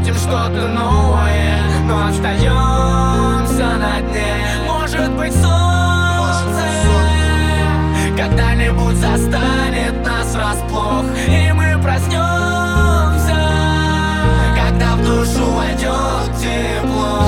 мутим что-то новое, но остаемся на дне. Может быть, солнце когда-нибудь застанет нас врасплох, и мы проснемся, когда в душу войдет тепло.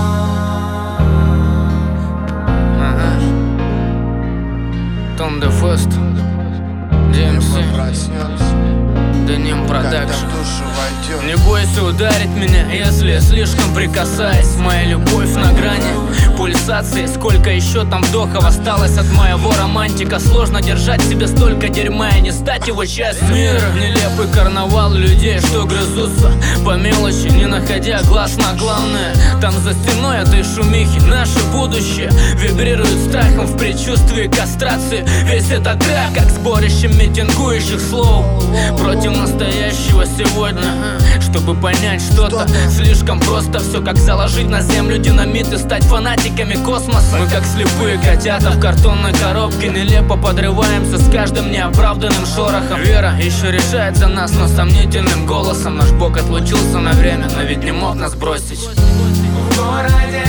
Том де Фест, DMC, Деним Продакшн. Не бойся ударить меня, если слишком прикасаясь. Моя любовь на грани пульсации. Сколько еще там вдохов осталось от моего романтика. Сложно держать в себе столько дерьма и не стать его частью. Мир нелепый карнавал людей, что грызутся по мелочи, не находя глаз на главное. Там за стеной этой шумихи наше будущее вибрирует страхом в предчувствии кастрации. Весь этот рэп как сборище митингующих слов против настоящего сегодня. Чтобы понять что-то слишком просто. Все как заложить на землю динамит и стать фанатиками космоса. Мы как слепые котята в картонной коробке, нелепо подрываемся с каждым неоправданным шорохом. Вера еще решает за нас, но сомнительным голосом. Наш Бог отлучился на время, но ведь не мог нас бросить. В городе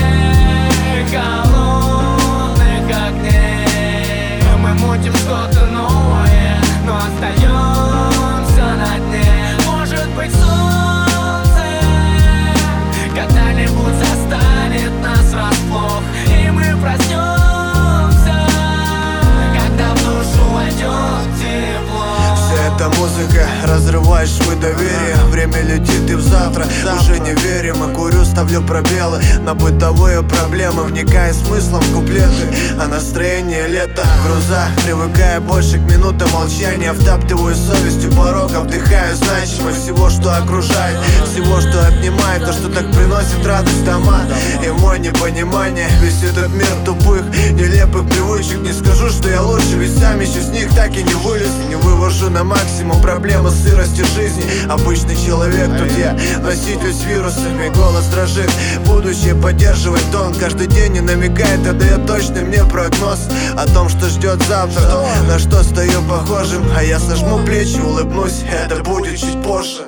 холодных огней мы мутим что-то новое, но остаемся на дне. Может быть, солнце когда-нибудь застанет нас врасплох, и мы проснемся, когда в душу войдет тепло. Вся эта музыка разрывает швы доверия. Время летит и в завтра уже не верим. И курю, ставлю пробелы на бытовые проблемы, вникая смыслом в куплеты, а настроение лето. Груза, привыкая больше к минутам молчания, втаптываю совестью порога, вдыхаю значимость всего, что окружает, всего, что обнимает, то, что так приносит радость дома. И мое непонимание, весь этот мир тупых, нелепых привычек. Не скажу, что я лучше, ведь сам еще с них так и не вылез. Не вывожу на максимум проблемы сырости жизни. Обычный человек, тут я носитель с вирусами. Голос дрожит, будущее поддерживает тон. Каждый день не намекает, а дает точный мне прогноз о том, что ждет завтра, на что стою похожим. А я сожму плечи, улыбнусь, это будет чуть позже.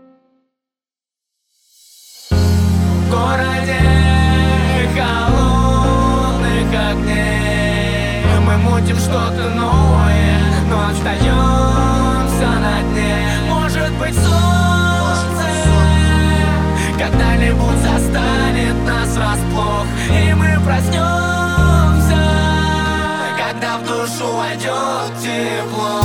В городе холодных огней мы мутим что-то новое, но остаемся на дне. Может быть, солнце когда-нибудь застанет нас врасплох, и мы проснемся, когда в душу войдет тепло.